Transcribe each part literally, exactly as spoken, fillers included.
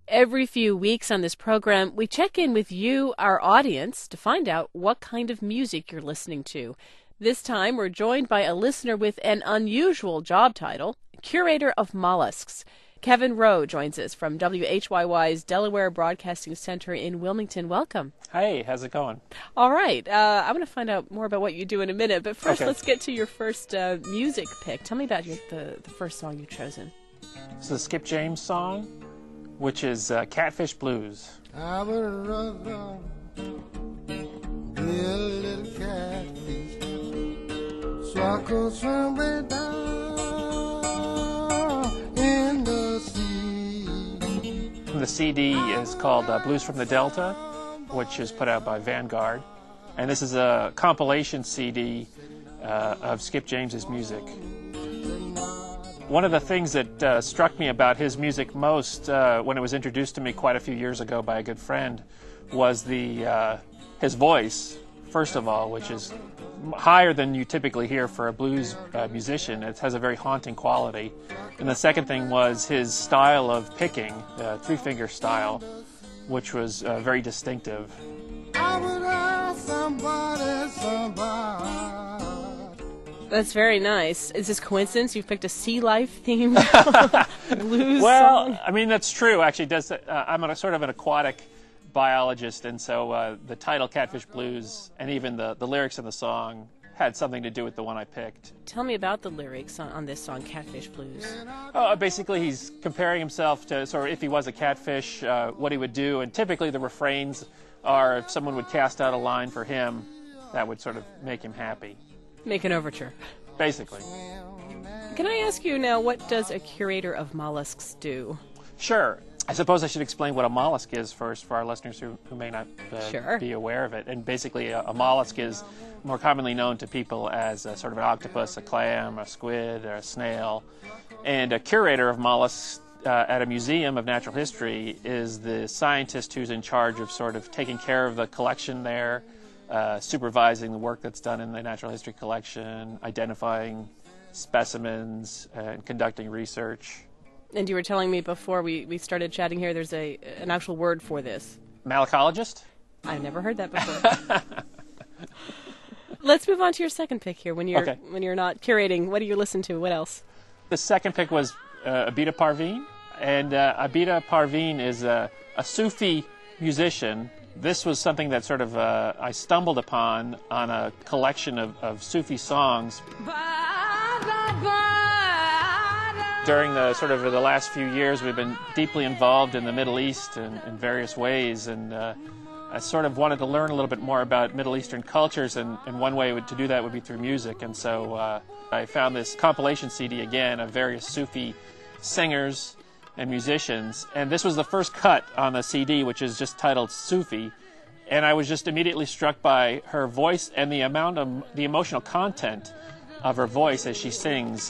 Every few weeks on this program, we check in with you, our audience, to find out what kind of music you're listening to. This time, we're joined by a listener with an unusual job title, Curator of Mollusks. Kevin Rowe joins us from W H Y Y's Delaware Broadcasting Center in Wilmington. Welcome. Hey, how's it going? All right. Uh, I'm going to find out more about what you do in a minute, but first Okay. let's get to your first uh, music pick. Tell me about your, the, the first song you've chosen. It's the Skip James song, which is uh, Catfish Blues. I would rather be a little catfish, so I could swim way down in the sea. The C D is called uh, Blues from the Delta, which is put out by Vanguard. And this is a compilation C D uh, of Skip James's music. One of the things that uh, struck me about his music most uh, when it was introduced to me quite a few years ago by a good friend was the uh, his voice, first of all, which is higher than you typically hear for a blues uh, musician. It has a very haunting quality. And the second thing was his style of picking, the three-finger style, which was uh, very distinctive. I would have somebody, somebody. That's very nice. Is this coincidence? You've picked a sea life themed blues Well, song? I mean, that's true. Actually, does uh, I'm a, sort of an aquatic biologist, and so uh, the title Catfish Blues and even the, the lyrics in the song had something to do with the one I picked. Tell me about the lyrics on, on this song, Catfish Blues. Uh, basically, he's comparing himself to sort of if he was a catfish, uh, what he would do, and typically the refrains are if someone would cast out a line for him, that would sort of make him happy. Make an overture. Basically. Can I ask you now, what does a curator of mollusks do? Sure. I suppose I should explain what a mollusk is first for our listeners who, who may not uh, Sure. be aware of it. And basically, a, a mollusk is more commonly known to people as a, sort of an octopus, a clam, a squid, or a snail. And a curator of mollusks uh, at a museum of natural history is the scientist who's in charge of sort of taking care of the collection there, uh, supervising the work that's done in the natural history collection, identifying specimens, and conducting research. And you were telling me before we, we started chatting here, there's a an actual word for this. Malacologist? I've never heard that before. Let's move on to your second pick here. When you're Okay. when you're not curating, what do you listen to? What else? The second pick was uh, Abida Parveen, and uh, Abida Parveen is a, a Sufi musician. This was something that sort of uh, I stumbled upon on a collection of, of Sufi songs during the sort of the last few years. We've been deeply involved in the Middle East in, in various ways, and uh, I sort of wanted to learn a little bit more about Middle Eastern cultures, and, and one way to do that would be through music. And so uh, I found this compilation C D again of various Sufi singers and musicians, and this was the first cut on the C D, which is just titled Sufi, and I was just immediately struck by her voice and the amount of the emotional content of her voice as she sings.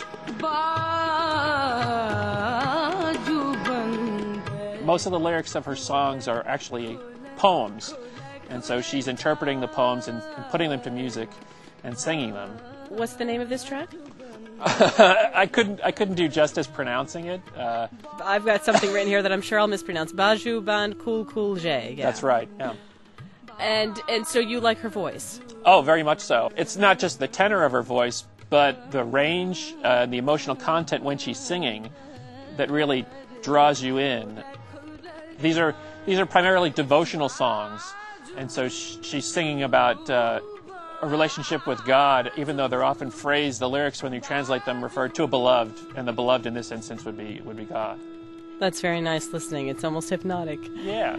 Most of the lyrics of her songs are actually poems, and so she's interpreting the poems and, and putting them to music and singing them. What's the name of this track? I couldn't I couldn't do justice pronouncing it. Uh, I've got something written here that I'm sure I'll mispronounce. Baju Ban Kul Kul J. Yeah. That's right. Yeah. And and so you like her voice. Oh, very much so. It's not just the tenor of her voice, but the range uh, and the emotional content when she's singing that really draws you in. These are these are primarily devotional songs, and so sh- she's singing about uh, a relationship with God, even though they're often phrased, the lyrics when you translate them refer to a beloved, and the beloved in this instance would be would be God. That's very nice listening. It's almost hypnotic. Yeah.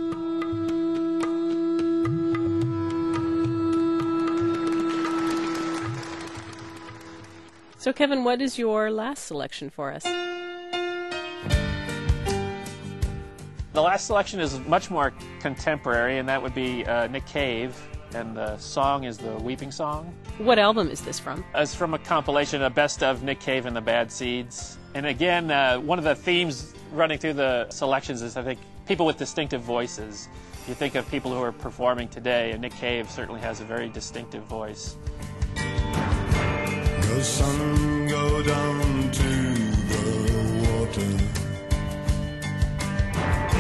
So Kevin, what is your last selection for us? The last selection is much more contemporary, and that would be uh, Nick Cave, and the song is the Weeping Song. What album is this from? It's from a compilation, a best of Nick Cave and the Bad Seeds. And again, uh, one of the themes running through the selections is, I think, people with distinctive voices. You think of people who are performing today, and Nick Cave certainly has a very distinctive voice. The sun go down to the water.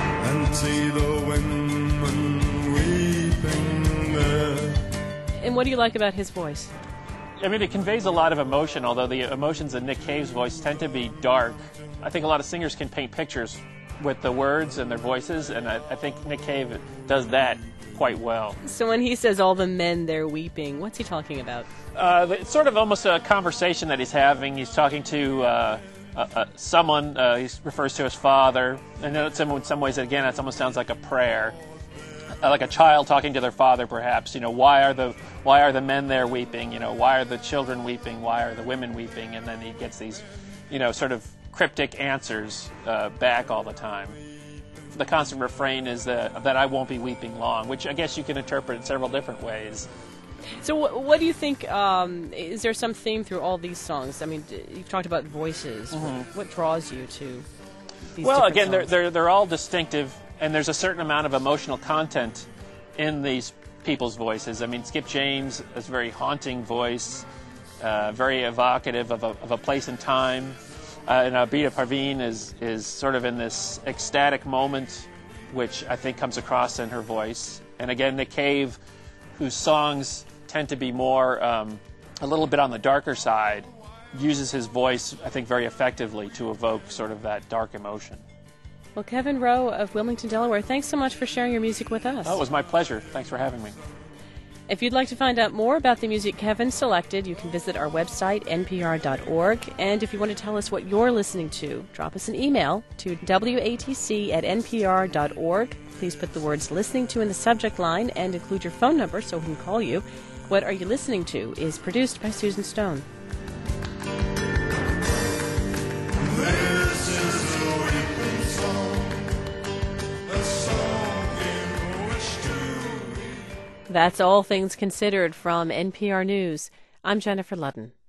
see the women weeping there. And what do you like about his voice? I mean, it conveys a lot of emotion, although the emotions in Nick Cave's voice tend to be dark. I think a lot of singers can paint pictures with the words and their voices, and I, I think Nick Cave does that quite well. So when he says all the men there weeping, what's he talking about? Uh, it's sort of almost a conversation that he's having. He's talking to uh, uh, uh, someone. Uh, he refers to his father, and in some, in some ways, again, it almost sounds like a prayer, uh, like a child talking to their father, perhaps. You know, why are the why are the men there weeping? You know, why are the children weeping? Why are the women weeping? And then he gets these, you know, sort of cryptic answers uh, back all the time. The constant refrain is that, that I won't be weeping long, which I guess you can interpret in several different ways. So wh- what do you think, um, is there some theme through all these songs? I mean, d- you've talked about voices. Mm-hmm. What, what draws you to these Well, different again, they're, songs? they're, they're all distinctive, and there's a certain amount of emotional content in these people's voices. I mean, Skip James has a very haunting voice, uh, very evocative of a, of a place and time. Uh, and Abida Parveen is, is sort of in this ecstatic moment, which I think comes across in her voice. And again, Nick Cave, whose songs tend to be more, um, a little bit on the darker side, uses his voice, I think, very effectively to evoke sort of that dark emotion. Well, Kevin Rowe of Wilmington, Delaware, thanks so much for sharing your music with us. Oh, it was my pleasure. Thanks for having me. If you'd like to find out more about the music Kevin selected, you can visit our website, n p r dot org. And if you want to tell us what you're listening to, drop us an email to w a t c at n p r dot org. Please put the words listening to in the subject line and include your phone number so we can call you. What Are You Listening To is produced by Susan Stone. This is a weeping song, a song in which to weep. That's All Things Considered from N P R News. I'm Jennifer Ludden.